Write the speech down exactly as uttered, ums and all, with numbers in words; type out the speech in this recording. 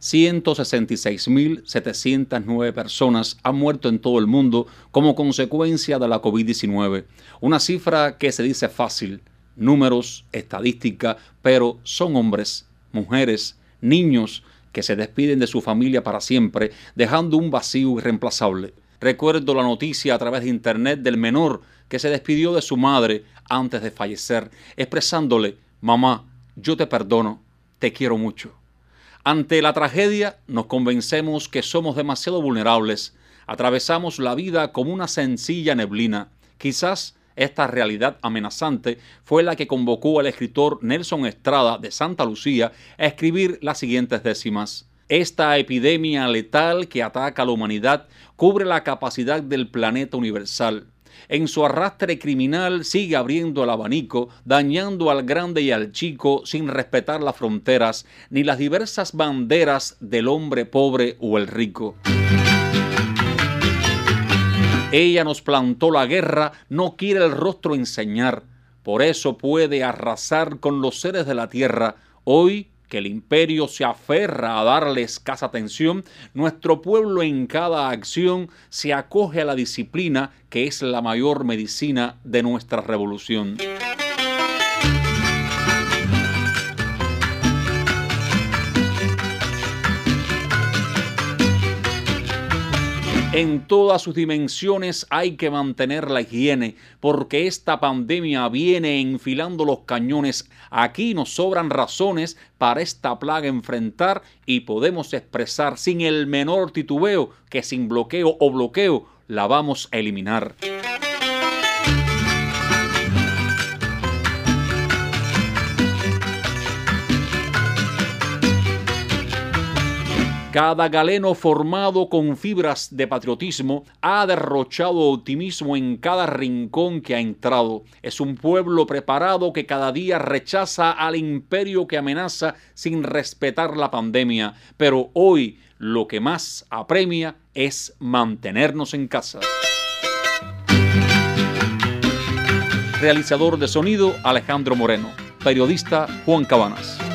ciento sesenta y seis mil setecientas nueve personas han muerto en todo el mundo como consecuencia de la COVID diecinueve. Una cifra que se dice fácil, números, estadística, pero son hombres, mujeres, niños que se despiden de su familia para siempre, dejando un vacío irreemplazable. Recuerdo la noticia a través de internet del menor que se despidió de su madre antes de fallecer, expresándole: mamá, yo te perdono, te quiero mucho. Ante la tragedia nos convencemos que somos demasiado vulnerables, atravesamos la vida como una sencilla neblina. Quizás esta realidad amenazante fue la que convocó al escritor Nelson Estrada de Santa Lucía a escribir las siguientes décimas. Esta epidemia letal que ataca a la humanidad cubre la capacidad del planeta universal. En su arrastre criminal sigue abriendo el abanico, dañando al grande y al chico sin respetar las fronteras ni las diversas banderas del hombre pobre o el rico. Ella nos plantó la guerra, no quiere el rostro enseñar, por eso puede arrasar con los seres de la tierra. Hoy, que el imperio se aferra a darle escasa atención, nuestro pueblo en cada acción se acoge a la disciplina que es la mayor medicina de nuestra revolución. En todas sus dimensiones hay que mantener la higiene, porque esta pandemia viene enfilando los cañones. Aquí nos sobran razones para esta plaga enfrentar y podemos expresar sin el menor titubeo que sin bloqueo o bloqueo la vamos a eliminar. Cada galeno formado con fibras de patriotismo ha derrochado optimismo en cada rincón que ha entrado. Es un pueblo preparado que cada día rechaza al imperio que amenaza sin respetar la pandemia. Pero hoy lo que más apremia es mantenernos en casa. Realizador de sonido Alejandro Moreno. Periodista Juan Cabanas.